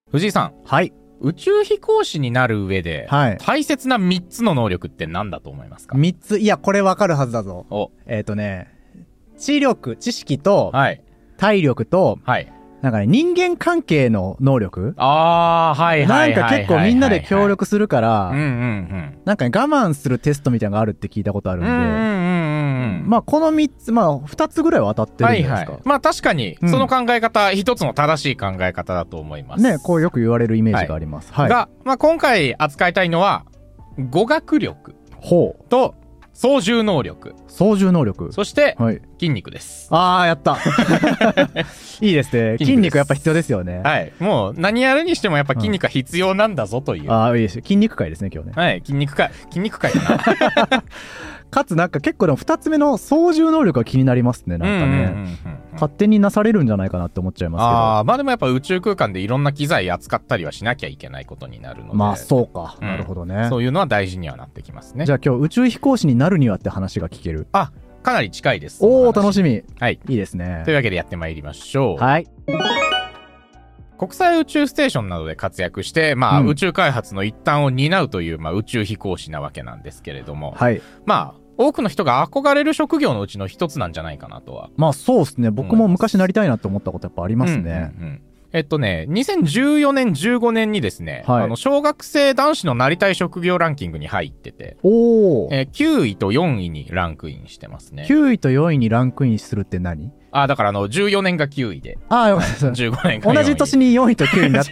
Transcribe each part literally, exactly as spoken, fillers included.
藤井さん、 はい。 宇宙飛行士になる上で、 はい。 大切なみっつの能力って何だと思いますか？ みっつ、いや、これわかるはずだぞ。 お、 えっ、ー、とね、知力、知識と、 はい。 体力と、 はい。 なんかね、人間関係の能力あー、はいはいはいはい、はい。 なんか結構みんなで協力するから、 うんうんうん。 なんかね、我慢するテストみたいなのがあるって聞いたことあるんで、 うんうんうんうん。 まあこのみっつ、まあふたつぐらいは当たってるんじゃないですか。 はいはい。まあ確かに、その考え方、一、うん、つの正しい考え方だと思います。 ね、こうよく言われるイメージがあります。はい。はい、 が、まあ今回扱いたいのは、語学力。 ほう。 と、操縦能力。 操縦能力。 そして、はい、筋肉です。 あー、やった。いいですね。筋肉やっぱ必要ですよね。 はい。もう、何やるにしてもやっぱ筋肉は必要なんだぞという。うん、 あー、いいです。筋肉界ですね、今日ね。 はい。筋肉界、筋肉界かな。 かつなんか結構でもふたつめの操縦能力が気になりますね。なんかね、うんうんうんうん、勝手になされるんじゃないかなって思っちゃいますけど。 ああ、まあでもやっぱ宇宙空間でいろんな機材扱ったりはしなきゃいけないことになるので。 まあそうか、うん、なるほどね。 そういうのは大事にはなってきますね。 じゃあ今日宇宙飛行士になるにはって話が聞ける。 あ、かなり近いです。 おー、楽しみ。 はい。 いいですね。 というわけでやってまいりましょう。 はい。 国際宇宙ステーションなどで活躍して、まあ、うん、宇宙開発の一端を担うという、まあ、宇宙飛行士なわけなんですけれども。 はい。 まあ、多くの人が憧れる職業のうちの一つなんじゃないかなとは。 まあそうですね。僕も昔なりたいなって思ったことやっぱありますね。 うんうんうん、えっとね、にせんじゅうよねん、じゅうごねんにですね、はい、あの小学生男子のなりたい職業ランキングに入ってて、 おー、 えー、きゅういとよんいにランクインしてますね。 きゅういとよんいにランクインするって何？ あ、だからあの、じゅうよねんがきゅういで。 ああ、よかった。 じゅうごねんがよんい。 同じ年によんいときゅういになった。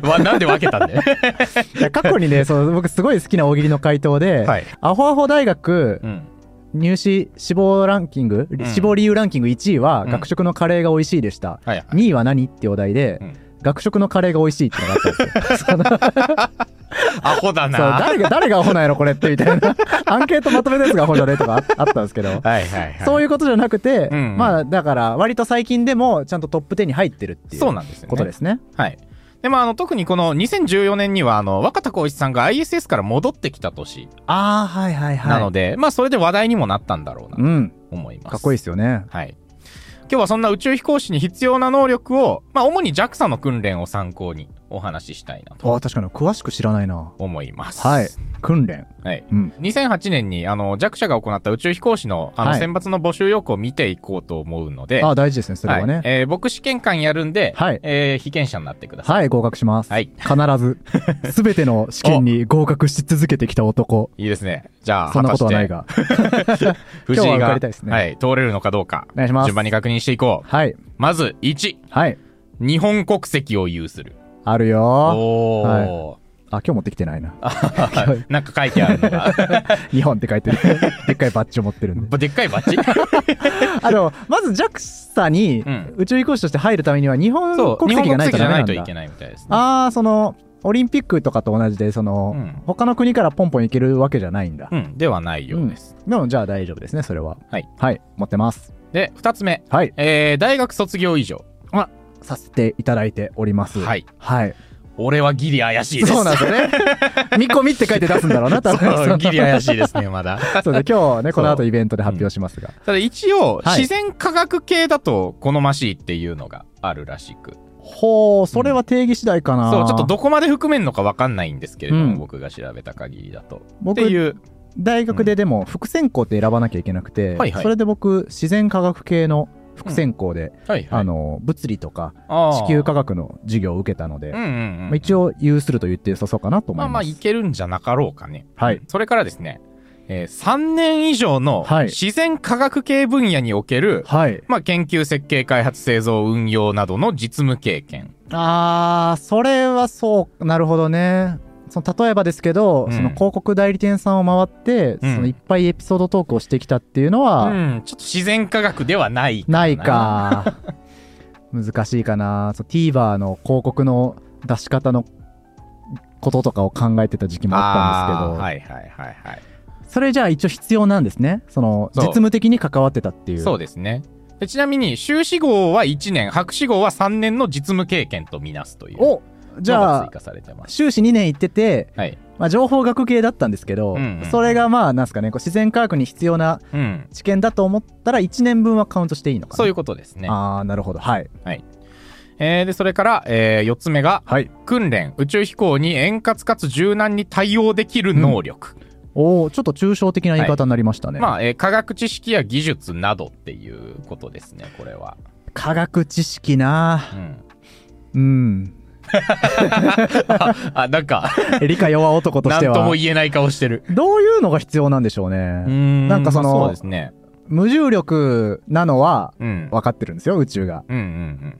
わ、なんで分けたんだよ。 いや過去にね、そう、僕すごい好きな大喜利の回答で、はい、アホアホ大学、うん、入試志望ランキング、うん、志望理由ランキングいちいは、うん、学食のカレーが美味しいでした。はいはい、にいは何ってお題で、うん、学食のカレーが美味しいってのがあったんですよ。 アホだな。 そう、誰が、誰がアホなんやろこれってみたいな。アンケートまとめたやつがアホじゃねとか あ, あったんですけど。はいはいはい。そういうことじゃなくて、うんうん、まあだから割と最近でもちゃんとトップじゅうに入ってるっていうことですね。そうなんですね。 はい。でもあの特にこのにせんじゅうよねんにはあの若田光一さんが アイエスエス から戻ってきた年。 ああ、はいはいはい。 なので、まあそれで話題にもなったんだろうなと思います。 うん、かっこいいですよね。 はい。今日はそんな宇宙飛行士に必要な能力を、まあ主に ジャクサ の訓練を参考にお話ししたいなと。 あ、確かに詳しく知らないな。 思います。 はい。訓練。 はい。うん、にせんはちねんにあの ジャクサ が行った宇宙飛行士のあの選抜の募集要項を見ていこうと思うので。 はい、あ、大事ですね、それはね。はい、 えー、僕試験官やるんで、はい、えー、被験者になってください。 はい、合格します。 はい。 必ず。すべての試験に合格し続けてきた男。 いいですね。じゃあ、 そんなことはないが。 藤井が、 今日は受かりたいですね。 はい、通れるのかどうか。 お願いします。 順番に確認していこう。 はい。 まず、いち。 はい。 日本国籍を有する。 あるよー。 おー。はい、 あ、今日持ってきてないな。 なんか書いてあるのが。 日本って書いてる。でっかいバッジを持ってるんで。 でっかいバッジあの、まず ジャクサ に宇宙飛行士として入るためには日本国籍がないとダメなんだ。 日本国籍じゃないといけないみたいですね。 あー、その、オリンピックとかと同じで、その、うん、他の国からポンポン行けるわけじゃないんだ。 うん、ではないようです。 うん、でも、じゃあ大丈夫ですね、それは。 はい。 はい、持ってます。 で、二つ目。 はい。 えー、大学卒業以上。 あ、させていただいております。 はい。 はい。 俺はギリ怪しいです。 そうなんですよね。見込みって書いて出すんだろうな、多分。 そう、ギリ怪しいですね、まだ。 そうで、今日ね、この後イベントで発表しますが。うん、 ただ一応、はい、自然科学系だと好ましいっていうのがあるらしく。 ほう、それは定義次第かな、うん、 そう、ちょっとどこまで含めんのか分かんないんですけれども、うん、僕が調べた限りだと。 僕っていう。大学ででも副専攻って選ばなきゃいけなくて、うんはいはい、それで僕、自然科学系の副専攻で、うんはいはい、あの物理とか地球科学の授業を受けたので、うんうんうんまあ、一応有すると言って良さそうかなと思います。まあまあいけるんじゃなかろうかね。 はい。 それからですね、えー、さんねん以上の自然科学系分野における、はい、まあ研究設計開発製造運用などの実務経験。 あー、それはそうなるほどね。その例えばですけど、うん、その広告代理店さんを回って、うん、そのいっぱいエピソードトークをしてきたっていうのは、 うん、ちょっと自然科学ではないかな。 ないか難しいかな。そう TVer の広告の出し方のこととかを考えてた時期もあったんですけど、 はいはいはいはい。 それじゃあ一応必要なんですね。その実務的に関わってたっていう。 そうですね。でちなみに修士号はいちねん、博士号はさんねんの実務経験とみなすという。 おじゃあ修士にねん行ってて、はいまあ、情報学系だったんですけど、うんうん、それがまあなんすかね、こう自然科学に必要な知見だと思ったらいちねんぶんはカウントしていいのかな。 そういうことですね。 ああなるほど。はい、 はいえー、でそれから、えー、よっつめが、はい、訓練宇宙飛行に円滑かつ柔軟に対応できる能力、 うん、おー、ちょっと抽象的な言い方になりましたね。 はい、まあ、えー、科学知識や技術などっていうことですね。これは科学知識な、うん、うんあ, あなんか理解弱男としては何とも言えない顔してる。 どういうのが必要なんでしょうね。うーん、なんかその、まあ、そうですね、無重力なのは分かってるんですよ、うん、宇宙が、うんうんうん、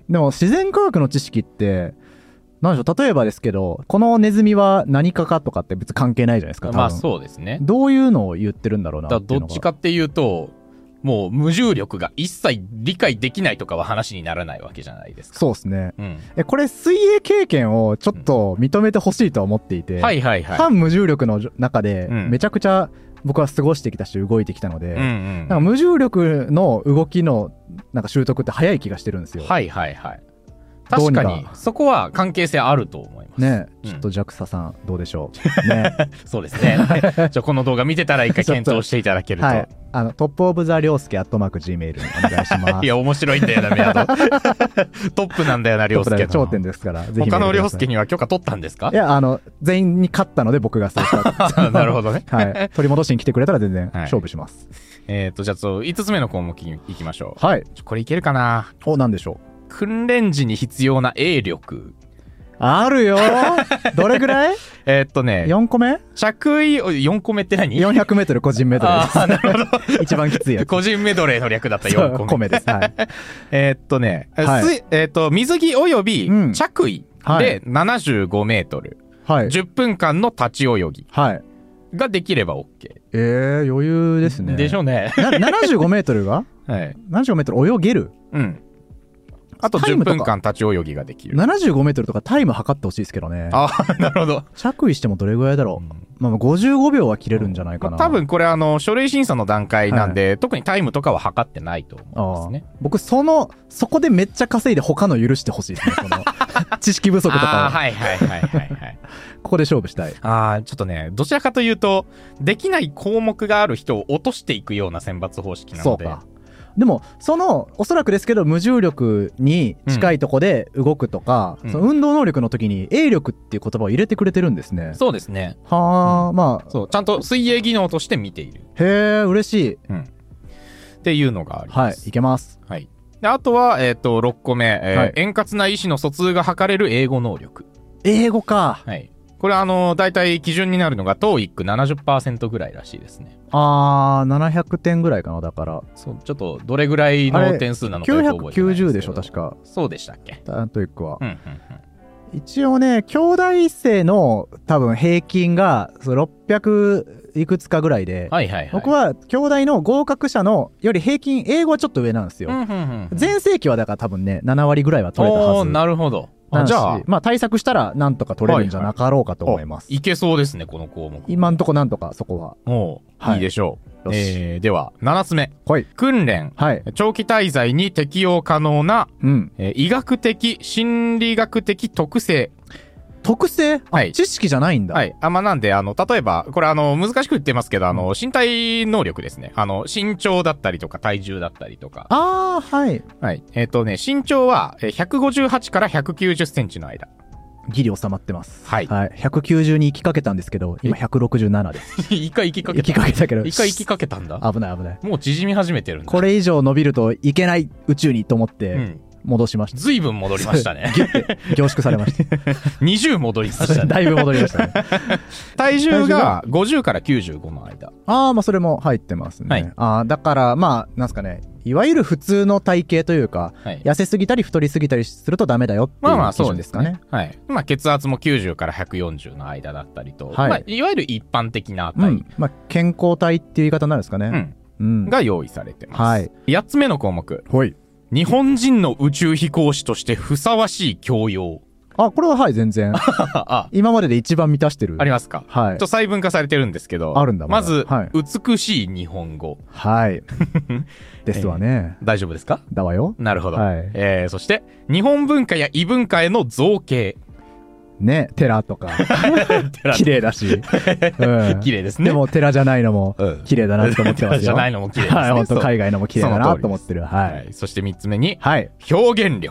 でも自然科学の知識って何でしょう、例えばですけどこのネズミは何かかとかって別に関係ないじゃないですか。 まあそうですね。 どういうのを言ってるんだろうなっていうのが。 だどっちかっていうともう無重力が一切理解できないとかは話にならないわけじゃないですか。 そうですね、うん、えこれ水泳経験をちょっと認めてほしいとは思っていて、うん、はいはいはい、反無重力の中でめちゃくちゃ僕は過ごしてきたし動いてきたので、うんうん、なんか無重力の動きのなんか習得って早い気がしてるんですよ。 はいはいはい、確かにそこは関係性あると思いますね。ちょっと ジャクサ さんどうでしょうね。 そうですね。じゃあこの動画見てたら一回検討していただけると、はい、 あのトップオブザリョウスケアットマーク ジーメール にお願いします。 いや面白いんだよなメアド。トップなんだよなリョウスケの頂点ですから。ぜひ他のリョウスケには許可取ったんですか？ いやあの全員に勝ったので僕がそうしたなるほどね、 はい、取り戻しに来てくれたら全然勝負します、はい、 えーとじゃあいつつめの項目にいきましょう。 はい、 これいけるかな。 お、なんでしょう。 訓練時に必要な泳力あるよ。どれぐらい？ えっとねよんこめ着衣よんこめって何？ よんひゃくメートル個人メドレーです。 あなるほど。 一番きついやつ。 個人メドレーの略だったよんこめ。 個目です。はい、 えっとね、はい、えっと水着および着衣でななじゅうごメートル、はい、じゅっぷんかんの立ち泳ぎができれば OK。 えー、余裕ですね。 でしょうね。 なななじゅうごメートルが、はい、ななじゅうごメートル泳げる。うん。 あとじゅっぷんかん立ち泳ぎができる。 ななじゅうごメートルとかタイム測ってほしいですけどね。 あなるほど。 着衣してもどれぐらいだろう、うん、まあ、ごじゅうごびょうは切れるんじゃないかな、 まあ、多分これあの書類審査の段階なんで、はい、特にタイムとかは測ってないと思いますね。 僕そのそこでめっちゃ稼いで他の許してほしいですね。その知識不足とかは。 はいはいはいはいはいここで勝負したい。 ああちょっとねどちらかというとできない項目がある人を落としていくような選抜方式なので。 そうか。でもそのおそらくですけど無重力に近いとこで動くとか、うん、その運動能力の時に泳力っていう言葉を入れてくれてるんですね。 そうですね。 はあ、うん、まあそうちゃんと水泳技能として見ている。 へえ嬉しい、うん、 っていうのがあります。 はい、いけます。 はい。であとはえっ、ー、とろっこめ、えーはい、円滑な意思の疎通が図れる英語能力。 英語か。 はい。これはあの大体基準になるのが トーイックななじゅっパーセント ぐらいらしいですね。 あーななひゃくてんぐらいかな。だからそうちょっとどれぐらいの点数なのかよく覚えてないですけど。きゅうひゃくきゅうじゅうでしょ確か。そうでしたっけ。 トーイックは、うんうんうん、一応ね兄弟生の多分平均がろっぴゃくいくつかぐらいで、はいはいはい、僕は兄弟の合格者のより平均英語はちょっと上なんですよ、うんうんうん、全盛期はだから多分ねななわりぐらいは取れたはず。 なるほど。 あじゃあまあ対策したらなんとか取れるんじゃなかろうかと思います。 はいはい、いけそうですねこの項目。 今んとこなんとかそこは。 お、はい、いいでしょう。えー、ではななつめ、はい、訓練、はい、長期滞在に適用可能な、うんえー、医学的心理学的特性。 特性、はい、知識じゃないんだ。 はい。あ、まあ、なんで、あの、例えば、これ、あの、難しく言ってますけど、あの、身体能力ですね。あの、身長だったりとか、体重だったりとか。 ああ、はい。 はい。えっとね、身長は、ひゃくごじゅうはちからひゃくきゅうじゅっセンチの間。 ギリ収まってます。 はい。 はい。ひゃくきゅうじゅうに行きかけたんですけど、今ひゃくろくじゅうななです。 一回行きかけた。 行きかけたけど。 一回行きかけたんだ。 危ない危ない。 もう縮み始めてるんだ。 これ以上伸びるといけない宇宙にと思って、うん戻しました。 ずいぶん戻りましたね。 ギュッて凝縮されました。 にじゅう戻りましたね。 だいぶ戻りましたね。 体重がごじゅうからきゅうじゅうごの間。 ああ、まあそれも入ってますね。はい、ああ、だからまあなんすかね、いわゆる普通の体型というか、はい、痩せすぎたり太りすぎたりするとダメだよっていう基準ですかね。まあまあそうですね。はい。まあ血圧もきゅうじゅうからひゃくよんじゅうの間だったりと、はい、まあいわゆる一般的な値、うん、まあ健康体っていう言い方になるんですかね。 うん。うん、が用意されてます。はい。やっつめの項目。 はい。 日本人の宇宙飛行士としてふさわしい教養。 あ、これははい全然あ今までで一番満たしてる。 ありますか。はい。ちょっと細分化されてるんですけど。 あるんだ。 まず、はい、美しい日本語。 はいですわね、 えー、大丈夫ですか。 だわよ。 なるほど、はい。えー、そして日本文化や異文化への造形ね、寺とか綺麗だし、うん、 綺麗ですね。 でも寺じゃないのも綺麗だなと思ってますよ。寺じゃないのも綺麗ですね。 はい、本当海外のも綺麗だなと思ってる。はい。 はい、そしてみっつめに、はい、表現力。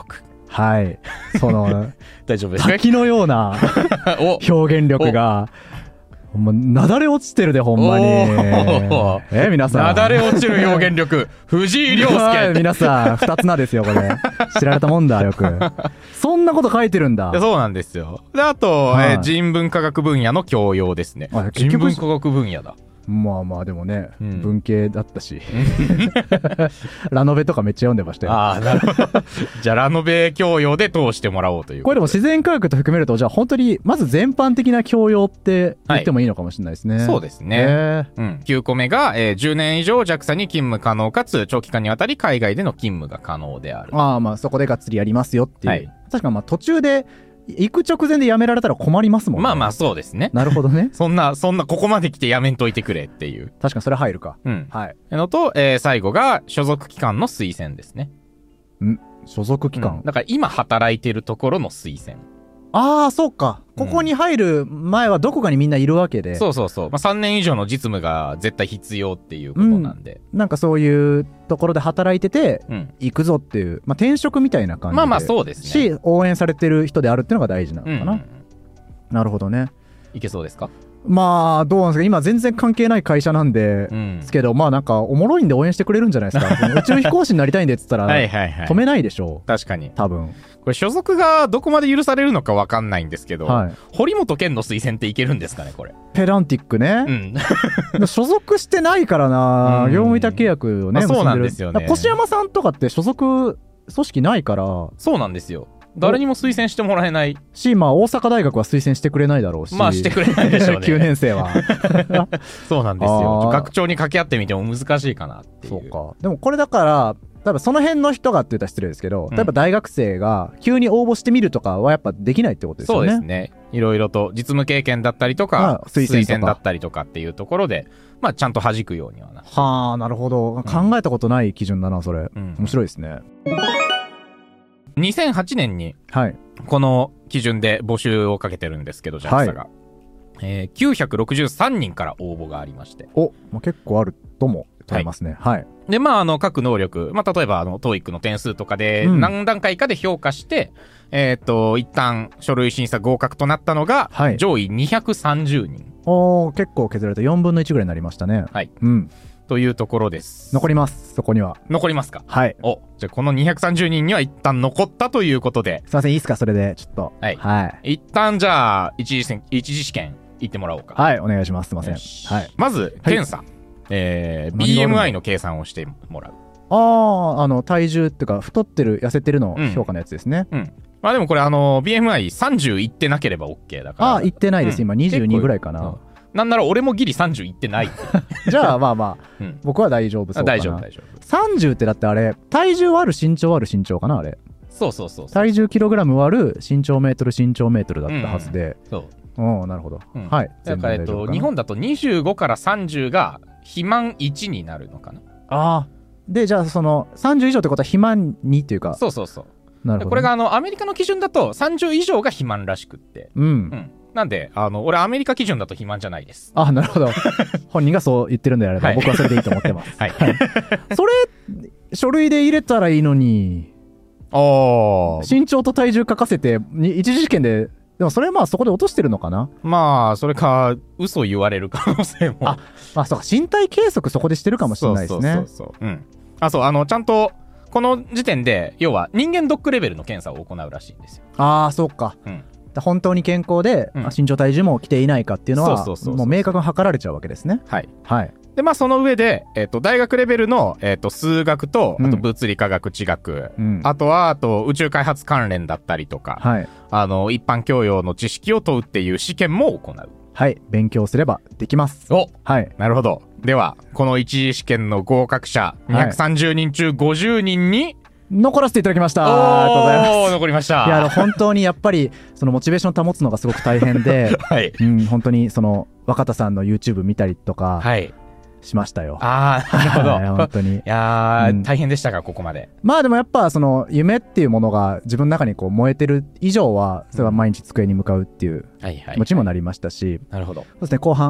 はい。その、 大丈夫ですか？ 滝のような表現力が、ほんま、なだれ落ちてるで、ほんまに。え、皆さん。 なだれ落ちる表現力、藤井亮介。 皆さん、二つ名ですよ、これ。知られたもんだ、よく。そんなこと書いてるんだ。 そうなんですよ。で、あと、はい、えー、人文科学分野の教養ですね。人文科学分野だ。 まあまあでもね、うん、文系だったしラノベとかめっちゃ読んでましたよ。 ああ、なるほど。じゃあラノベ教養で通してもらおうという。 これでも自然科学と含めると、じゃあ本当にまず全般的な教養って言ってもいいのかもしれないですね。はい、 そうですね、うん、きゅうこめが、えー、じゅうねん以上 ジャクサ に勤務可能かつ長期間にわたり海外での勤務が可能である。 ああ、まあそこでがっつりやりますよっていう、はい、確かまあ途中で行く直前で辞められたら困りますもんね。 まあまあそうですね。 なるほどね。 そんな、そんなここまで来て辞めんといてくれっていう。 確かにそれ入るか。 うん。 はい。 のと、えー、最後が所属機関の推薦ですね。 ん所属機関、 うん、だから今働いてるところの推薦。 ああ、そうか。ここに入る前はどこかにみんないるわけで。 うん、そうそうそう。まあ、さんねん以上の実務が絶対必要っていうことなんで。 うん、なんかそういうところで働いてて、うん、行くぞっていう、まあ、転職みたいな感じで。 まあまあそうですね。 し、応援されてる人であるっていうのが大事なのかな。うんうん、なるほどね。 いけそうですか？ まあどうなんですか、今全然関係ない会社なんで、うん、ですけど、まあなんかおもろいんで応援してくれるんじゃないですか。宇宙飛行士になりたいんでっつったらはいはい、はい、止めないでしょう。 確かに。 多分これ所属がどこまで許されるのか分かんないんですけど、はい、堀本健の推薦っていけるんですかね、これ。 ペランティックね、うん、所属してないからな、業務委託契約をね、 そうなんですよね。 越山さんとかって所属組織ないから。 そうなんですよ。誰にも推薦してもらえないし、まあ大阪大学は推薦してくれないだろうし、 まあしてくれないでしょうね。 きゅうねん生はそうなんですよ。学長に掛け合ってみても難しいかなっていう。 そうか。でもこれだから多分その辺の人がって言ったら失礼ですけど、例えば大学生が急に応募してみるとかはやっぱできないってことですよね。 そうですね。いろいろと実務経験だったりとか、まあ、推薦推薦だったりとかっていうところで、まあちゃんと弾くようにはな。 はあ、なるほど。うん、考えたことない基準だなそれ。うん、面白いですね。 にせんはちねんにこの基準で募集をかけてるんですけど、ジャクサが、はい、えー、きゅうひゃくろくじゅうさんにんから応募がありまして、 お、まあ、結構あるとも取れますね。はい、はい、 でまああの各能力、まあ、例えばあの トーイック の点数とかで何段階かで評価して、うん、えっ、ー、と一旦書類審査合格となったのが、はい、上位にひゃくさんじゅうにん。 おー、結構削られたよんぶんのいちぐらいになりましたね。 はい、 うん、 というところです。 残ります。そこには残りますか。 はい。 お、じゃあこのにひゃくさんじゅうにんには一旦残ったということで、 すいません、いいですか、それでちょっと。 はい、はい、一旦じゃあ一次一次試験行ってもらおうか。 はい、お願いします。すいません。はい。 まず検査、はい、えー、ビーエムアイ の計算をしてもらう。 ああ、あの体重っていうか太ってる痩せてるの評価のやつですね。うん、うん、 まあでもこれあの ビーエムアイさんじゅう いってなければ OK だから。 ああ、いってないです、うん、今にじゅうにぐらいかな。 なんなら俺もギリさんじゅういってないじゃあまあまあ、うん、僕は大丈夫そうかな。 大丈夫大丈夫。 さんじゅうってだってあれ体重割る身長割る身長かな、あれ。 そうそうそうそう。 体重キログラム割る身長メートル身長メートルだったはずで、うん、そうお、なるほど、うん、はい。 だからえっと日本だとにじゅうごからさんじゅうが肥満いちになるのかな。 ああ、でじゃあそのさんじゅう以上ってことは肥満にっていうか。 そうそうそう。なるほど。これがあのアメリカの基準だとさんじゅう以上が肥満らしくって、うん、うん、なんであの俺アメリカ基準だと肥満じゃないです。 あ、なるほど。本人がそう言ってるんであれば、はい、僕はそれでいいと思ってます。はい、はい、それ書類で入れたらいいのに。ああ。身長と体重書かせて一次試験で。でもそれはまあそこで落としてるのかな。 まあそれか嘘言われる可能性も。 あ、まあそうか、身体計測そこでしてるかもしれないですね。 そうそうそうそう、うん、あ、そう、あのちゃんとこの時点で要は人間ドックレベルの検査を行うらしいんですよ。 ああ、そうか、うん、本当に健康で、うん、身長体重も来ていないかっていうのはもう明確に測られちゃうわけですね。 はい、 はい。 でまあその上で、えー、と大学レベルの、えー、と数学と、あと物理科学地学、うん、あとはあと宇宙開発関連だったりとか、はい、あの一般教養の知識を問うっていう試験も行う。 はい、勉強すればできます。 お、 はい、 なるほど。ではこの一次試験の合格者にひゃくさんじゅうにん中ごじゅうにんに残らせていただきました。ありがとうございます。 残りました。 いや、本当にやっぱりそのモチベーション保つのがすごく大変で、はい、うん、本当にその若田さんの YouTube 見たりとか、はい、しましたよ。 ああ、なるほど。 はい、本当に。いやー、うん、大変でしたか、ここまで。 まあでもやっぱその夢っていうものが自分の中にこう燃えてる以上は、それは毎日机に向かうっていう気持ちにもなりましたし、 なるほど。 そうですね、後半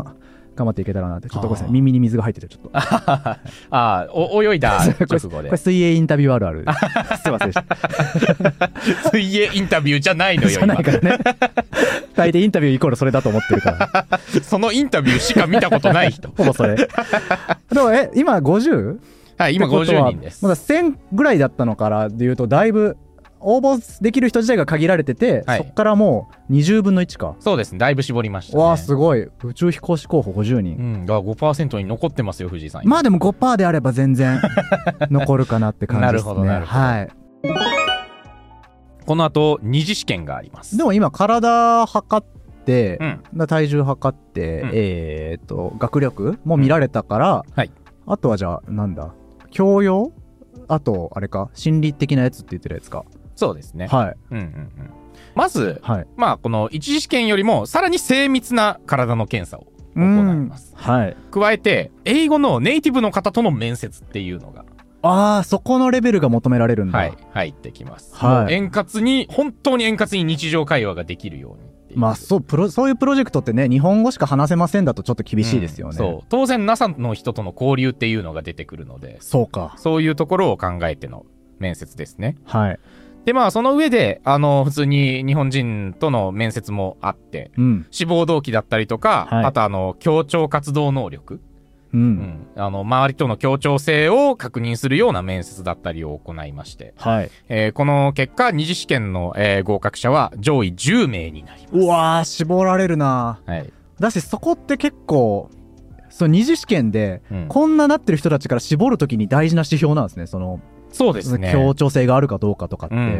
頑張っていけたらなって。ちょっとごめんなさい、耳に水が入っててちょっとああお泳いだ直後でこれ水泳インタビューあるあるすいませんでした水泳インタビューじゃないのよじゃないからね大抵インタビューイコールそれだと思ってるからそのインタビューしか見たことない人ほぼそれでもえ今 ごじゅう？ はい今ごじゅうにんです。 まだせんぐらいだったのからでいうとだいぶ応募できる人自体が限られてて、はい、そっからもうにじゅうぶんのいちか。 そうですね、だいぶ絞りましたね。 わあすごい。宇宙飛行士候補ごじゅうにん、 うん、だから ごパーセント に残ってますよ藤井さん。 まあでも ごパーセント であれば全然残るかなって感じですね。なるほどなるほど、はい、 この後二次試験があります。 でも今体測って、うん、体重測って、うん、えー、っと学力も見られたから、うんはい、あとはじゃあなんだ教養、あとあれか心理的なやつって言ってるやつか。 そうですね。 はい。 うんうんうん。まず、はい、まあこの一次試験よりもさらに精密な体の検査を行います。 はい。 加えて英語のネイティブの方との面接っていうのが。 ああ、そこのレベルが求められるんだ。 はい。入ってきます。はい。円滑に本当に円滑に日常会話ができるように。 まあそうプロそういうプロジェクトってね日本語しか話せませんだとちょっと厳しいですよね。うん、 そう当然 ナサ の人との交流っていうのが出てくるので。 そうか。 そういうところを考えての面接ですね。 はい。 でまあその上であの普通に日本人との面接もあって、うん、志望動機だったりとか、はい、あとあの協調活動能力、うんうん、あの周りとの協調性を確認するような面接だったりを行いまして、はいえー、この結果二次試験の、えー、合格者は上位じゅうめいになります。 うわー絞られるな、はい、だしそこって結構その二次試験で、うん、こんななってる人たちから絞るときに大事な指標なんですね。そのそうですね。 協調性があるかどうかとかって、うんうんうん、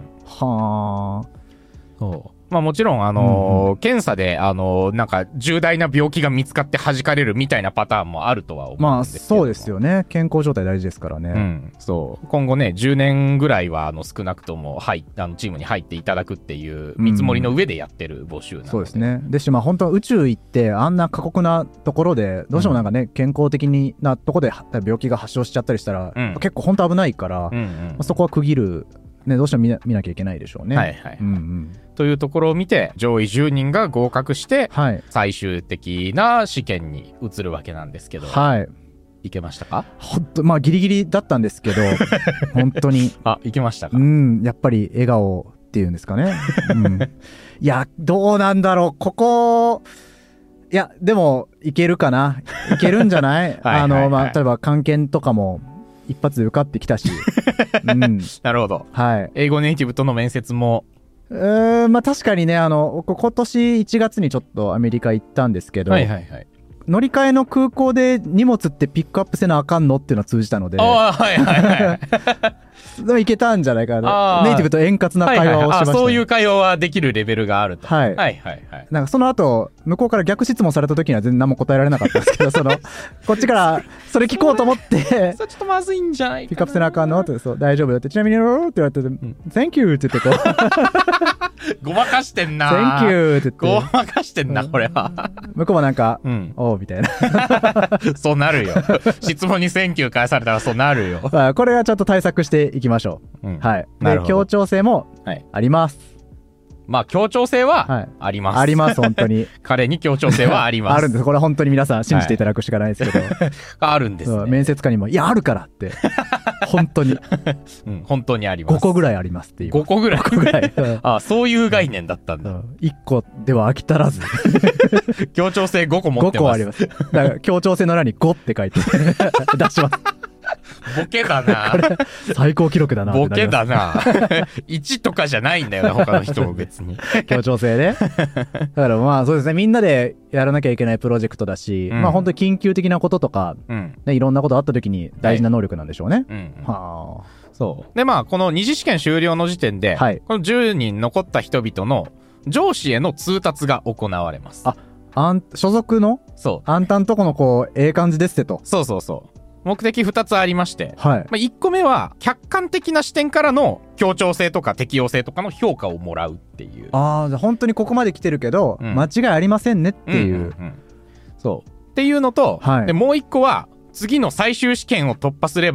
はあ。そうまあもちろんあのーうんうん、検査であのー、なんか重大な病気が見つかって弾かれるみたいなパターンもあるとは思うんですけど。 まあそうですよね。健康状態大事ですからね。 うん、そう今後ねじゅうねんぐらいはあの少なくとも入あのチームに入っていただくっていう見積もりの上でやってる募集なので、うん、 そうですね。ですしまあ本当は宇宙行ってあんな過酷なところでどうしてもなんかね、うん、健康的なところで病気が発症しちゃったりしたら、うん、結構本当危ないから、うんうんまあ、そこは区切るね、どうしても見 な, 見なきゃいけないでしょうね。 はいはい、うんうん、というところを見て上位じゅうにんが合格して、はい、最終的な試験に移るわけなんですけど、はい、いけましたか？ ほんとまあギリギリだったんですけど本当にあいけましたか？ うんやっぱり笑顔っていうんですかね、うん、いやどうなんだろうここいやでもいけるかないけるんじゃないあの、まあ、例えば漢検とかも一発で受かってきたし、 うん、なるほど、はい、英語ネイティブとの面接もうーんまあ確かにねあの今年いちがつにちょっとアメリカ行ったんですけど、はいはいはい、乗り換えの空港で荷物ってピックアップせなあかんのっていうのは通じたので、あ、はいはいはい、でもいけたんじゃないかな。ネイティブと円滑な会話をしました、ねはいはい、あそういう会話はできるレベルがあると、はい、はいはいはい。 なんかその後向こうから逆質問された時には全然何も答えられなかったんですけどそのこっちからそれ聞こうと思ってそれちょっとまずいんじゃないかなピックアップせなあかんのってそう大丈夫だってちなみにって言われて、うん、Thank you って言ってこうごまかしてんな Thank you って言ってごまかしてんな、うん、これは向こうもなんか、うん、おうみたいなそうなるよ質問に Thank you 返されたらそうなるよこれはちゃんと対策していきましょう、うん、はいで協調性もあります、はいまあ協調性はあります、 はい、あります本当に彼に協調性はありますあるんですこれは本当に皆さん信じていただくしかないですけど、 はい、あるんです、ね、 面接官にもいやあるからって本当に、 うん、本当にありますごこぐらいありますっていうごこぐらいごこぐらいあそういう概念だったんだ、うん、 いっこでは飽き足らず協調性ごこ持ってますごこありますだから協調性の欄にごって書いて出しますボケだな最高記録だなボケだないちとかじゃないんだよな他の人も別に協調性ねだからまあそうですねみんなでやらなきゃいけないプロジェクトだし、うん、まあ本当に緊急的なこととか、うんね、いろんなことあった時に大事な能力なんでしょうね、はいうん、はあそうでまあこの二次試験終了の時点で、はい、このじゅうにん残った人々の上司への通達が行われます。 ああん所属のそうあんたんとこのこうええ感じですってとそうそうそう目的ふたつありまして、はいまあ、いっこめは客観的な視点からの協調性とか適応性とかの評価をもらうっていうああじゃあ本当にここまで来てるけど、うん、間違いありませんねっていう、うんうんうん、 そうっていうのと、はい、でもういっこは次の最終試験を突破すれば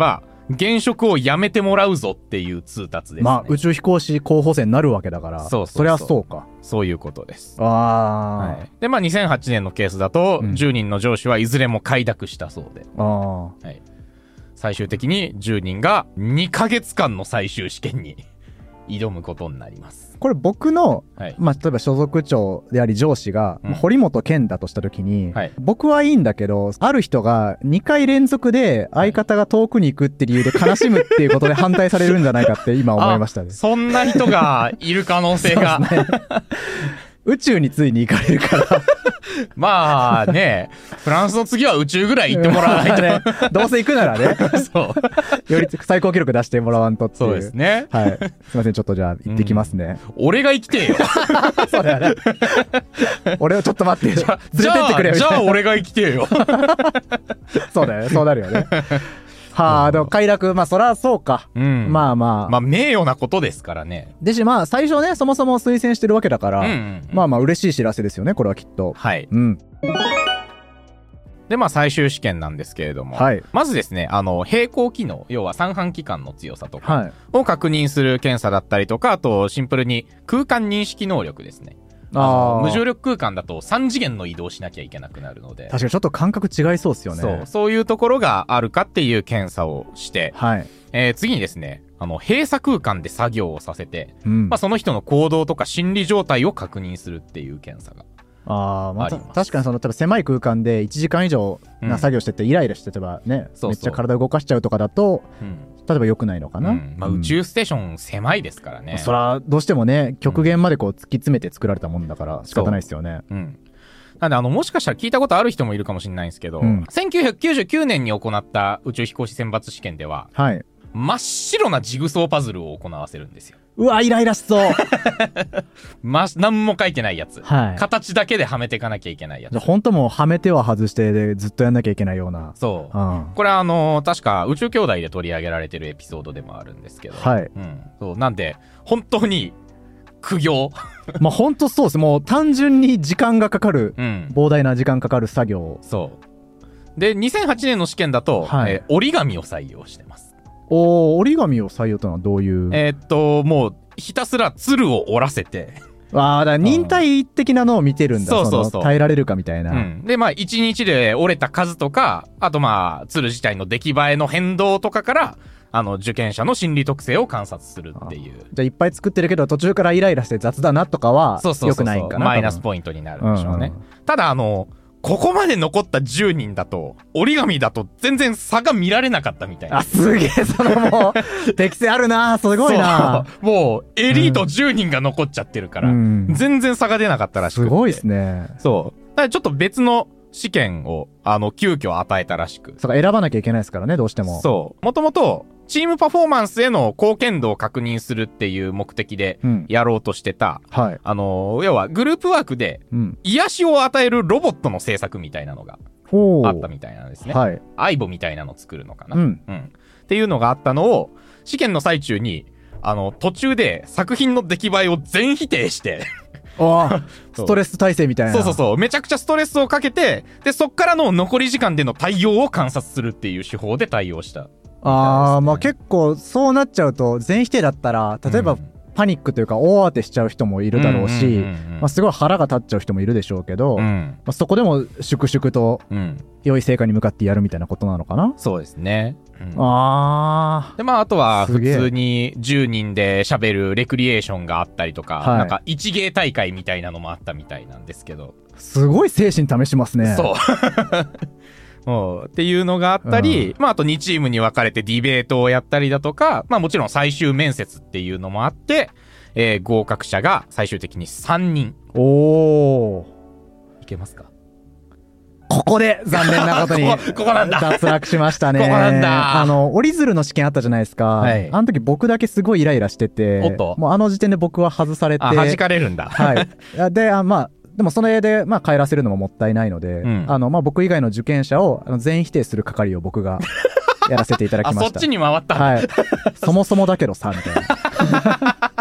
現職をやめてもらうぞっていう通達ですね。 まあ宇宙飛行士候補生になるわけだから、そうそうそう、そりゃそうか。 そういうことです。 ああ、 はい、でまあにせんはちねんのケースだと、うん、じゅうにんの上司はいずれも快諾したそうで、あ、はい、最終的にじゅうにんがにかげつかんの最終試験に挑むことになります。 これ僕の、はい、まあ、例えば所属長であり上司が、うん、堀本健だとした時に、はい、僕はいいんだけど、ある人がにかい連続で相方が遠くに行くって理由で悲しむっていうことで反対されるんじゃないかって今思いましたね。 そんな人がいる可能性が、ね、 宇宙についに行かれるからまあね、フランスの次は宇宙ぐらい行ってもらわないと、ね、 どうせ行くならねそうより最高記録出してもらわんとっていう。 そうですね、 はい、すいません、ちょっとじゃあ行ってきますね、 うん、俺が生きてえよそうだよね俺をちょっと待って、じゃ連れてってくれよみたいな。 じゃあ俺が生きてえよそうだよね、そうなるよねはあ、でも快諾、まあそりゃそうか、うん、まあまあまあ名誉なことですからね。 でし、まあ最初ね、そもそも推薦してるわけだから、うんうんうん、まあまあ嬉しい知らせですよね、これはきっと。 はい、 うん。 でまあ最終試験なんですけれども、はい、まずですね、あの並行機能、要は三半規管の強さとかを確認する検査だったりとか、あとシンプルに空間認識能力ですね。あ、無重力空間だとさん次元の移動しなきゃいけなくなるので、 確かにちょっと感覚違いそうですよね。 そう、そういうところがあるかっていう検査をして、はい、えー、次にですね、あの閉鎖空間で作業をさせて、うん、まあ、その人の行動とか心理状態を確認するっていう検査があ、まあ、確かにその例えば狭い空間でいちじかん以上な作業しててイライラして、例えばね、うん、めっちゃ体動かしちゃうとかだと、うん、例えば良くないのかな、うん、 まあ、宇宙ステーション狭いですからね、 うん、そらどうしてもね極限までこう突き詰めて作られたもんだから仕方ないですよね。 うん、なんであのもしかしたら聞いたことある人もいるかもしれないんですけど、うん、せんきゅうひゃくきゅうじゅうきゅうねんに行った宇宙飛行士選抜試験では、はい、真っ白なジグソーパズルを行わせるんですよ。 うわイライラしそうま、何も書いてないやつ、はい、形だけではめていかなきゃいけないやつ。 本当もうはめては外してでずっとやんなきゃいけないような。 そう、うん、これはあのー、確か宇宙兄弟で取り上げられてるエピソードでもあるんですけど、はい、うん、そうなんで本当に苦行まあ本当そうです。もう単純に時間がかかる、うん、膨大な時間かかる作業。 そうでにせんはちねんの試験だと、はい、えー、折り紙を採用してます。 お、折り紙を採用というのはどういう？ えー、っともうひたすら鶴を折らせて、 ああ、だから忍耐的なのを見てるんだ。 そうそうそう、 耐えられるかみたいな、うん、でまあいちにちで折れた数とか、あとまあ鶴自体の出来栄えの変動とかからあの受験者の心理特性を観察するっていう。 じゃあいっぱい作ってるけど途中からイライラして雑だなとかは良くないんかな。 マイナスポイントになるんでしょうね、うんうん、ただあのここまで残ったじゅうにんだと折り紙だと全然差が見られなかったみたいな。 あ、すげえ、そのもう適性あるな、すごいな。 もうエリートじゅうにんが残っちゃってるから、うん、全然差が出なかったらしくて、 すごいですね。 そう、だからちょっと別の試験をあの急遽与えたらしく。 そうか、選ばなきゃいけないですからね、どうしても。 そう、もともとチームパフォーマンスへの貢献度を確認するっていう目的でやろうとしてた、うん、はい、あの要はグループワークで癒しを与えるロボットの制作みたいなのがあったみたいなんですね、はい、アイボみたいなの作るのかな、うんうん、っていうのがあったのを試験の最中にあの途中で作品の出来栄えを全否定してあストレス耐性みたいな。 そうそうそう、めちゃくちゃストレスをかけて、でそっからの残り時間での対応を観察するっていう手法で対応した。 ああ、まあ結構そうなっちゃうと全否定だったら例えば、うん、パニックというか大当てしちゃう人もいるだろうし、うんうんうんうん、まあ、すごい腹が立っちゃう人もいるでしょうけど、うん、まあ、そこでも粛々と良い成果に向かってやるみたいなことなのかな。 そうですね、うん、 あで、まあ、あとは普通にじゅうにんで喋るレクリエーションがあったりとか、はい、なんか一芸大会みたいなのもあったみたいなんですけど、 すごい精神試しますね。 そうっていうのがあったり、うん、まあ、あとにチームに分かれてディベートをやったりだとか、まあ、もちろん最終面接っていうのもあって、えー、合格者が最終的にさんにん。 おー、 いけますか？ ここで残念なことにここ、ここなんだ、 脱落しましたね。 ここなんだ。 あの折り鶴の試験あったじゃないですか、はい、あの時僕だけすごいイライラしてて、 おっと、 もうあの時点で僕は外されて、あ、 弾かれるんだ。 はい。で、あ、まあでもその絵で、まあ、帰らせるのももったいないので、うん、あのまあ、僕以外の受験者をあの全否定する係を僕がやらせていただきました。 あ、そっちに回った。 はい。そもそもだけどさみたいな。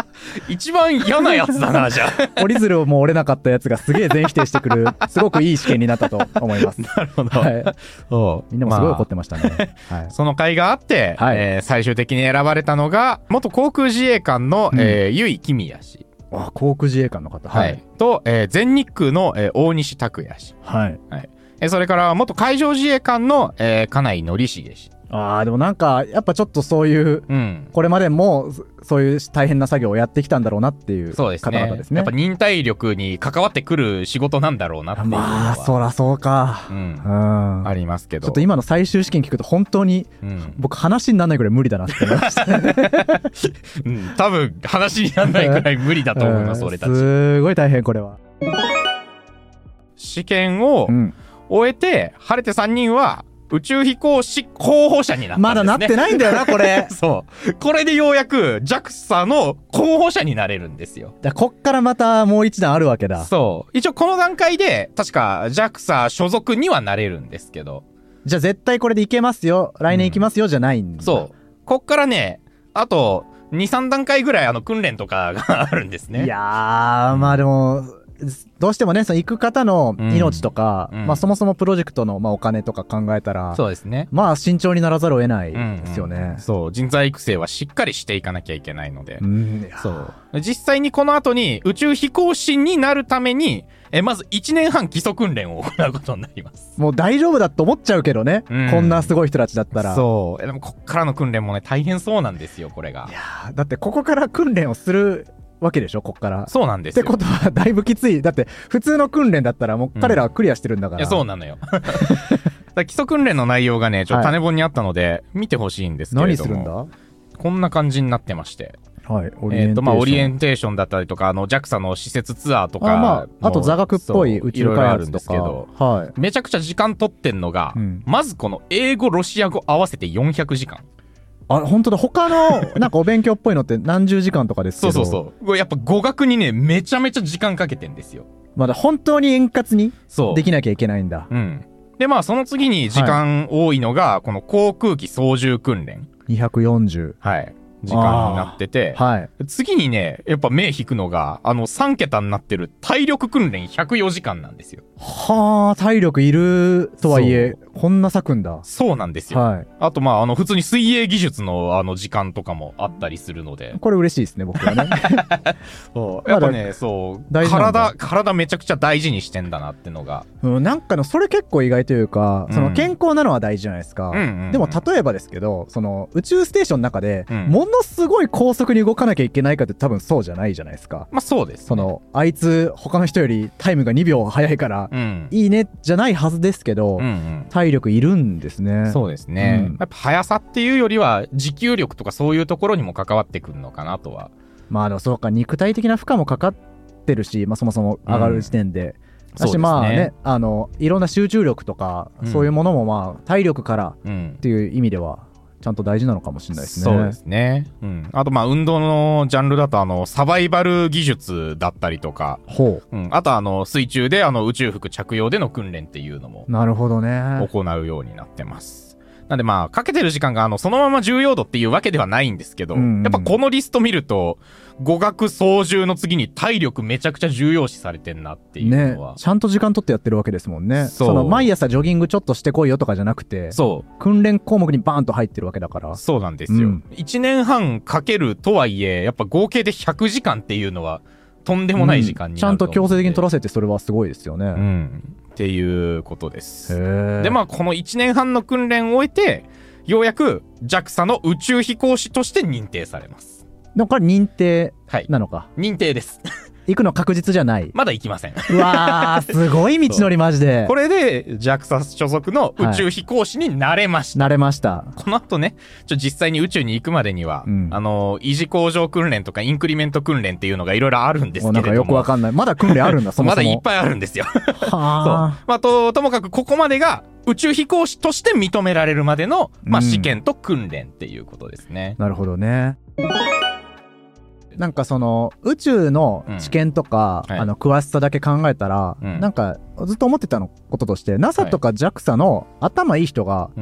一番嫌なやつだな、じゃあ。 折り鶴も折れなかったやつがすげえ全否定してくる、すごくいい試験になったと思います。 なるほど。はい、 みんなもすごい怒ってましたね。 まあはい、その会があって、はいえー、最終的に選ばれたのが、元航空自衛官の、うんえー、由井公也氏。 あ、航空自衛官の方。 はい。はい、と、えー、全日空の、えー、大西拓也氏。はい。はいえー、それから、元海上自衛官の、えー、金井紀重氏。 ああ、でもなんか、やっぱちょっとそういう、うん、これまでも、そういう大変な作業をやってきたんだろうなっていう方々ですね。そうですね。 やっぱ忍耐力に関わってくる仕事なんだろうなっていうのは。 まあ、そらそうか。うん。うん、ありますけど。 ちょっと今の最終試験聞くと本当に、うん、僕話にならないぐらい無理だなって思いました。 うん、多分話にならないぐらい無理だと思います、俺たち。 すごい大変、これは。 試験を終えて、晴れてさんにんは、宇宙飛行士候補者になったんですね。 まだなってないんだよな、これ。 そう。これでようやく ジャクサ の候補者になれるんですよ。 だこっからまたもう一段あるわけだ。 そう。一応この段階で、確か ジャクサ 所属にはなれるんですけど。 じゃあ絶対これでいけますよ。来年いきますよ、うん、じゃないんだ。 そう。こっからね、あとに、さん段階ぐらいあの訓練とかがあるんですね。 いやー、まあでも、どうしてもね、その行く方の命とか、うん、まあそもそもプロジェクトのまあお金とか考えたら、 そうですね。 まあ慎重にならざるを得ないですよね。うんうん、 そう、人材育成はしっかりしていかなきゃいけないので、うん、そう。実際にこの後に宇宙飛行士になるために、えまずいちねんはん基礎訓練を行うことになります。 もう大丈夫だと思っちゃうけどね、うん、こんなすごい人たちだったら。 そう。でもこっからの訓練もね大変そうなんですよ、これが。 いやだってここから訓練をするわけでしょ、こっから。 そうなんですよ。 ってことはだいぶきつい。だって普通の訓練だったらもう彼らはクリアしてるんだから。 うん、いやそうなのよ。だ基礎訓練の内容がねちょっと種本にあったので、はい、見てほしいんですけれども。何するんだ？こんな感じになってまして。はい。オリエンテーション。えっとまあオリエンテーションだったりとか、あの ジャクサ の施設ツアーとか、 あ、まあ、あと座学っぽい宇宙開発とか、いろいろあるんですけど、 はい。めちゃくちゃ時間取ってんのが、うん、まずこの英語ロシア語合わせてよんひゃくじかん。 あ、本当だ。他のなんかお勉強っぽいのって何十時間とかですけど。 そうそうそう。やっぱ語学にねめちゃめちゃ時間かけてんですよ。 まだ本当に円滑にできなきゃいけないんだ。 うん。でまあその次に時間多いのが、はい、この航空機操縦訓練。 にひゃくよんじゅう。 はい。時間になってて、はい、次にねやっぱ目引くのがあのさん桁になってる体力訓練ひゃくよじかんなんですよ。 はあ、体力いるとはいえこんな割くんだ。 そうなんですよ、はい、あとまああの普通に水泳技術のあの時間とかもあったりするので、 これ嬉しいですね僕はね。 そうやっぱね、そう体体めちゃくちゃ大事にしてんだなってのが、 うん、なんかのそれ結構意外というか、その健康なのは大事じゃないですか、うんうんうん、でも例えばですけどその宇宙ステーションの中で、うん、ものすごい高速に動かなきゃいけないかって多分そうじゃないじゃないですか。 まあそうです、ね、 そのあいつ他の人よりタイムがにびょう早いから、うん、いいねじゃないはずですけど、うんうん、体力いるんですね。 そうですね、うん、やっぱ速さっていうよりは持久力とかそういうところにも関わってくるのかなとは。 まあでもそうか、肉体的な負荷もかかってるし、まあ、そもそも上がる時点で、うん、だしまあね、あのいろんな集中力とか、うん、そういうものもまあ体力からっていう意味ではちゃんと大事なのかもしれないですね。 そうですね、うん、あとまあ運動のジャンルだとあのサバイバル技術だったりとか、ほう、うん、あとあの水中であの宇宙服着用での訓練っていうのもなるほどね行うようになってます。なんでまあかけてる時間があのそのまま重要度っていうわけではないんですけど、うんうん、やっぱこのリスト見ると語学操縦の次に体力めちゃくちゃ重要視されてんなっていうのは、 ね、ちゃんと時間取ってやってるわけですもんね。その毎朝ジョギングちょっとしてこいよとかじゃなくて、そう訓練項目にバーンと入ってるわけだから。 そうなんですよ、うん、いちねんはんかけるとはいえやっぱ合計でひゃくじかんっていうのはとんでもない時間になると思う、うん、 ちゃんと強制的に取らせてそれはすごいですよね、うん、 っていうことです。へでまあこのいちねんはんの訓練を終えてようやく ジャクサ の宇宙飛行士として認定されます。 でもこれ認定なのか、 はい、認定です。 行くの確実じゃない。 まだ行きません。 うわーすごい道のりマジで。 これで ジャクサ 所属の宇宙飛行士になれました、 はい、なれました。 この後ねちょ実際に宇宙に行くまでには、うん、あの維持向上訓練とかインクリメント訓練っていうのがいろいろあるんですけれども、 なんかよくわかんない。まだ訓練あるんだ。そもそもまだいっぱいあるんですよ。はそう、まあ、とともかくここまでが宇宙飛行士として認められるまでの、まあ、試験と訓練っていうことですね、 うん、なるほどね。なんかその宇宙の知見とか、うんはい、あの詳しさだけ考えたら、うん、なんかずっと思ってたのこととして ナサ とか ジャクサ の頭いい人が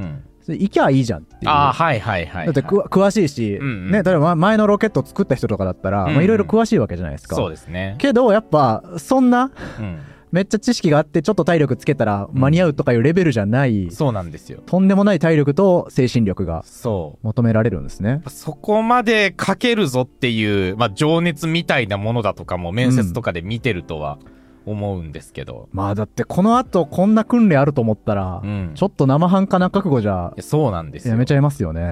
行きゃいいじゃんっていう。 ああ、はいはいはい、はい、 だってく詳しいし、うんうん、ね、例えば前のロケットを作った人とかだったら、いろいろ詳しいわけじゃないですか。 そうですね。 けどやっぱそんな、うん、めっちゃ知識があってちょっと体力つけたら間に合うとかいうレベルじゃない、 うん、そうなんですよ。 とんでもない体力と精神力が求められるんですね。 そこまでかけるぞっていう、まあ、情熱みたいなものだとかも面接とかで見てるとは、うん思うんですけど、 まあだってこの後こんな訓練あると思ったら、うん、ちょっと生半可な覚悟じゃそうなんですよ、 やめちゃいますよね、うん、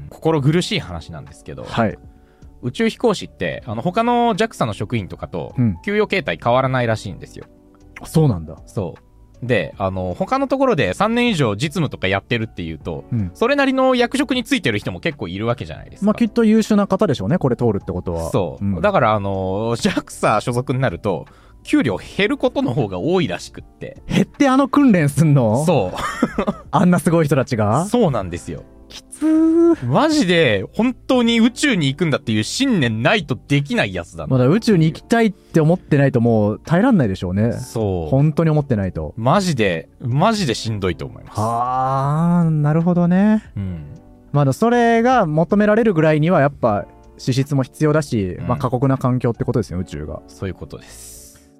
心苦しい話なんですけど、はい、宇宙飛行士ってあの他の ジャクサ の職員とかと給与形態変わらないらしいんですよ、 うん、そうなんだ。 そうで、あの他のところでさんねん以上実務とかやってるっていうと、うん、それなりの役職についてる人も結構いるわけじゃないですか。 まあきっと優秀な方でしょうね、これ通るってことは。 そう、うん、だからあの ジャクサ 所属になると給料減ることの方が多いらしくって。 減ってあの訓練すんの？ そうあんなすごい人たちが？ そうなんですよ。 きつー。 マジで本当に宇宙に行くんだっていう信念ないとできないやつだな。 まだ宇宙に行きたいって思ってないともう耐えらんないでしょうね。そう本当に思ってないとマジでマジでしんどいと思います。 あーなるほどね。うんまだそれが求められるぐらいにはやっぱ資質も必要だし、うんまあ、過酷な環境ってことですよ、宇宙が。 そういうことです。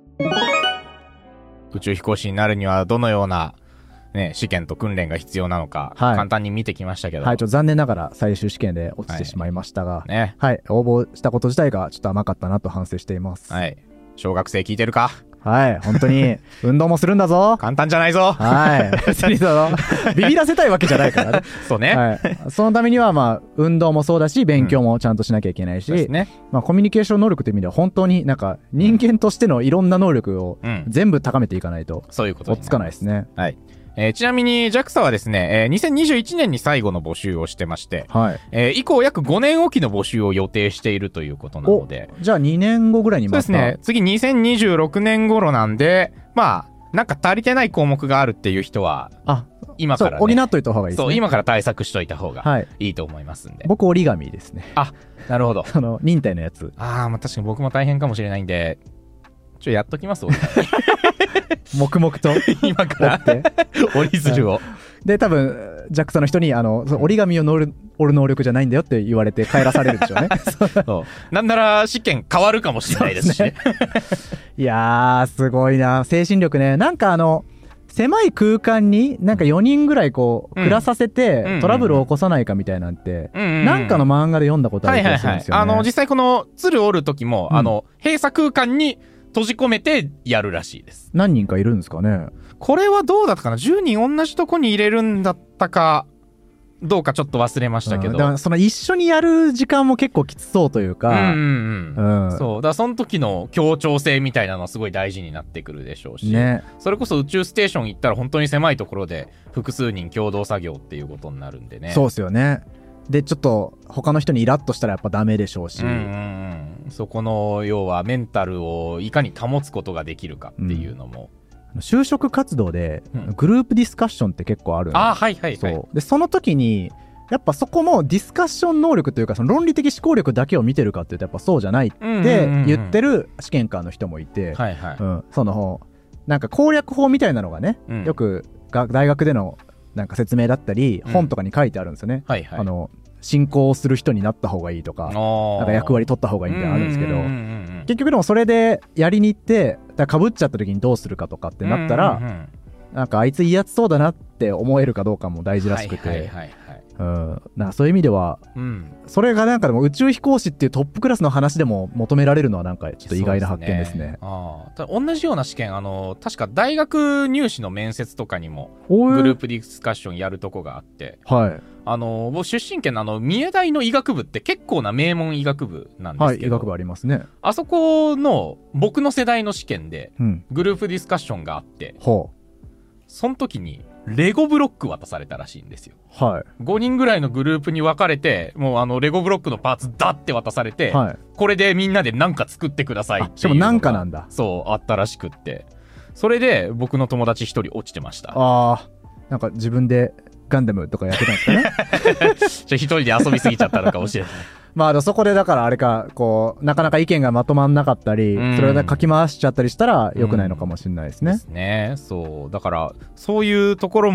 宇宙飛行士になるにはどのような、ね、試験と訓練が必要なのか、はい、簡単に見てきましたけど、 はい、ちょっと残念ながら最終試験で落ちてしまいましたが、はいねはい、応募したこと自体がちょっと甘かったなと反省しています。 はい、小学生聞いてるか？ はい、本当に運動もするんだぞ。 簡単じゃないぞ。 はい、別にそのビビらせたいわけじゃないからね。 そうね。はい、 そのためにはまあ運動もそうだし勉強もちゃんとしなきゃいけないし、うんねまあ、コミュニケーション能力という意味では本当になんか人間としてのいろんな能力を全部高めていかないと追っつかないですね。 はい。えー、ちなみに ジャクサ はですね、えー、にせんにじゅういちねんに最後の募集をしてまして、はいえー、以降約ごねんおきの募集を予定しているということなので、 じゃあにねんごぐらいにまた。 そうですね、次にせんにじゅうろくねん頃なんで、まあなんか足りてない項目があるっていう人はあ今から、ね、 補っといた方がいいですね。 そう今から対策しといた方がいいと思いますんで、はい、 僕折り紙ですね。 あなるほど。 その忍耐のやつ。 ああまあ確かに僕も大変かもしれないんでちょやっときます黙々と今から折り鶴をで多分 ジャクサ の人にあの折り紙を折る能力じゃないんだよって言われて帰らされるでしょうね。 そうなんなら試験変わるかもしれないですし、ね、 いやーすごいな精神力ね。なんかあの狭い空間になんかよにんぐらいこう暮らさせてトラブルを起こさないかみたいなんてなんかの漫画で読んだことある気がするんですよね。 あの実際この鶴折る時も、うん、あの閉鎖空間に閉じ込めてやるらしいです。 何人かいるんですかね。 これはどうだったかな、じゅうにん同じとこに入れるんだったかどうかちょっと忘れましたけど、うん、 だからその一緒にやる時間も結構きつそうというか、うんうんうんうん、そうだからその時の協調性みたいなのはすごい大事になってくるでしょうし、ね、それこそ宇宙ステーション行ったら本当に狭いところで複数人共同作業っていうことになるんでね。 そうですよね。でちょっと他の人にイラッとしたらやっぱダメでしょうし、うんうんうん、そこの要はメンタルをいかに保つことができるかっていうのも、 うん、就職活動でグループディスカッションって結構あるんです、うん、 あはいはいはい。 そうでその時にやっぱそこもディスカッション能力というかその論理的思考力だけを見てるかっていうとやっぱそうじゃないって言ってる試験官の人もいて、はいはいうん、そのなんか攻略法みたいなのがね、うん、よくが大学でのなんか説明だったり、うん、本とかに書いてあるんですよね、はいはい、あの進行する人になった方がいいとかなんか役割取った方がいいみたいなのあるんですけど、結局でもそれでやりに行ってだかぶっちゃった時にどうするかとかってなったら、うんうんうん、なんかあいついいやつそうだなって思えるかどうかも大事らしくて、はいはいはいはいうん、なんかそういう意味では、うん、それがなんかでも宇宙飛行士っていうトップクラスの話でも求められるのはなんかちょっと意外な発見ですね。ですねあ同じような試験あの確か大学入試の面接とかにもグループディスカッションやるとこがあって、はい、あの僕出身県のあの三重大の医学部って結構な名門医学部なんですけど、はい、医学部ありますね。 あそこの僕の世代の試験でグループディスカッションがあって、うん、その時にレゴブロック渡されたらしいんですよ。はい。ごにんぐらいのグループに分かれて、もうあのレゴブロックのパーツダって渡されて、はい、これでみんなで何か作ってくださいっていうのが。しかも何かなんだ。 そうあったらしくって、それで僕の友達一人落ちてました。 ああ、なんか自分でガンダムとかやってたんですかね。 じゃ一人で遊びすぎちゃったのかもしれない。 まあそこでだからあれかこうなかなか意見がまとまんなかったり、うん、それで書き回しちゃったりしたら良くないのかもしれないですね。 うん、ですね。そうだからそういうところも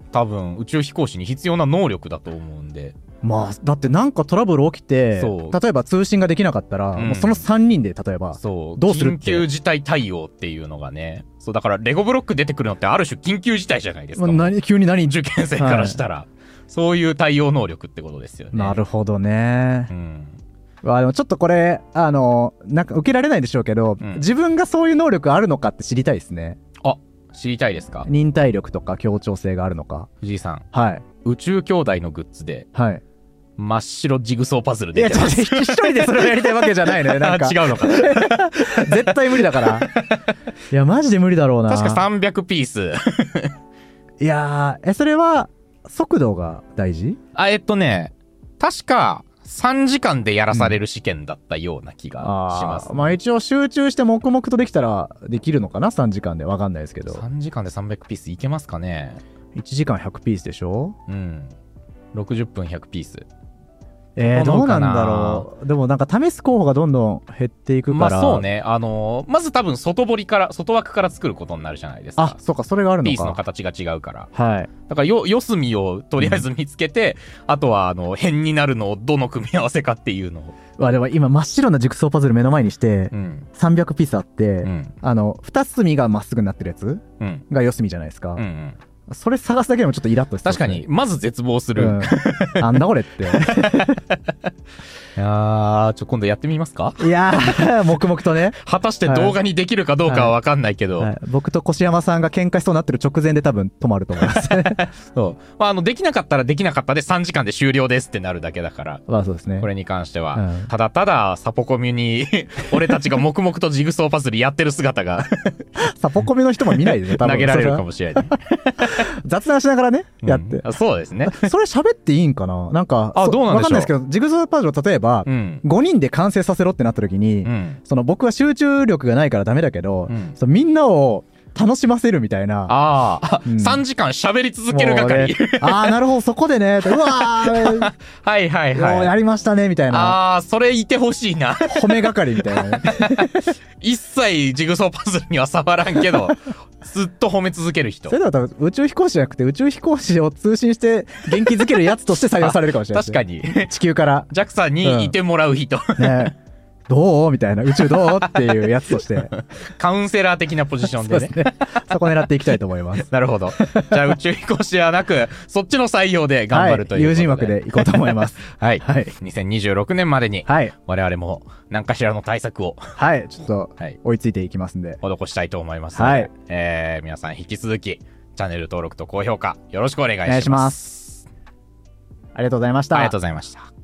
多分宇宙飛行士に必要な能力だと思うんで。 まあだってなんかトラブル起きて例えば通信ができなかったら、うん、もうそのさんにんで例えばそうどうするって緊急事態対応っていうのがね、そうだからレゴブロック出てくるのってある種緊急事態じゃないですか。 何急に何受験生からしたら、はい、そういう対応能力ってことですよね。 なるほどね、うん、あでもちょっとこれあのなんか受けられないんでしょうけど、うん、自分がそういう能力あるのかって知りたいですね。 あ、知りたいですか。 忍耐力とか協調性があるのか。 藤井さん、 はい、 宇宙兄弟のグッズで、 はい、 真っ白ジグソーパズル出てます。 いや、一人でそれをやりたいわけじゃないのよ。なんか違うのか絶対無理だからいやマジで無理だろうな。 確かさんびゃくピースいやーえそれは速度が大事？ あえっとね確かさんじかんでやらされる試験だったような気がします、ね、 うん、あまあ一応集中して黙々とできたらできるのかな。さんじかんでわかんないですけど。 さんじかんでさんびゃくピースいけますかね。 いちじかんひゃくピースでしょ。 うんろくじゅっぷんひゃくピース。 えー、どうなんだろう。でもなんか試す候補がどんどん減っていくから。 まあそうね。あのー、まず多分外堀から外枠から作ることになるじゃないですか。 あ、そうか、それがあるのか。 ピースの形が違うから。 はい。 だからよ四隅をとりあえず見つけて、うん、あとはあの辺になるのをどの組み合わせかっていうのを。 わでも今真っ白なジグソーパズル目の前にして、うん、さんびゃくピースあって、うん、あのに隅がまっすぐになってるやつ、うん、が四隅じゃないですか。うんうん、それ探すだけでもちょっとイラッとして、ね、 確かにまず絶望する、うん、 なんだこれっていやーちょ今度やってみますか。 いやー黙々とね果たして動画にできるかどうかは分かんないけど、はいはい、 僕と越山さんが喧嘩しそうになってる直前で多分止まると思いますそう、まあ、あのできなかったらできなかったでさんじかんで終了ですってなるだけだから、 まあそうですね、 これに関しては、うん、ただただサポコミに俺たちが黙々とジグソーパズルやってる姿がサポコミの人も見ないでね多分投げられるかもしれない雑談しながらね、うん、やってそうですねそれ喋っていいんかな。なんかあどうなんでしょう、 わかんないですけどジグソーパズルを例えば、うん、ごにんで完成させろってなった時に、うん、その僕は集中力がないからダメだけど、うん、そのみんなを楽しませるみたいな。 ああ、うん、さんじかん喋り続ける係。 ああなるほどそこでねうわーはいはいはいやりましたねみたいな。 ああそれいてほしいな褒め係みたいな、ね、 一切ジグソーパズルには触らんけどずっと褒め続ける人。 それでは多分宇宙飛行士じゃなくて宇宙飛行士を通信して元気づけるやつとして採用されるかもしれない、 確かに地球からジャクサ にいてもらう人、 うん、ねどうみたいな宇宙どうっていうやつとしてカウンセラー的なポジションで ね, そ, ねそこ狙っていきたいと思いますなるほど。じゃあ宇宙飛行士ではなくそっちの採用で頑張るということで、 はい、友人枠でいこうと思いますはい、はい、にせんにじゅうろくねんまでに我々も何かしらの対策をはいちょっと追いついていきますんで、 はい、施したいと思いますので、はいえー、皆さん引き続きチャンネル登録と高評価よろしくお願いします。 お願いします。ありがとうございました。 ありがとうございました。